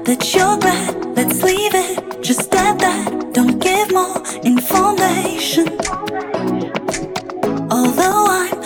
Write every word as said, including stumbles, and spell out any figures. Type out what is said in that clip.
that you're glad. Let's leave it just at that. Don't give more information. Although I'm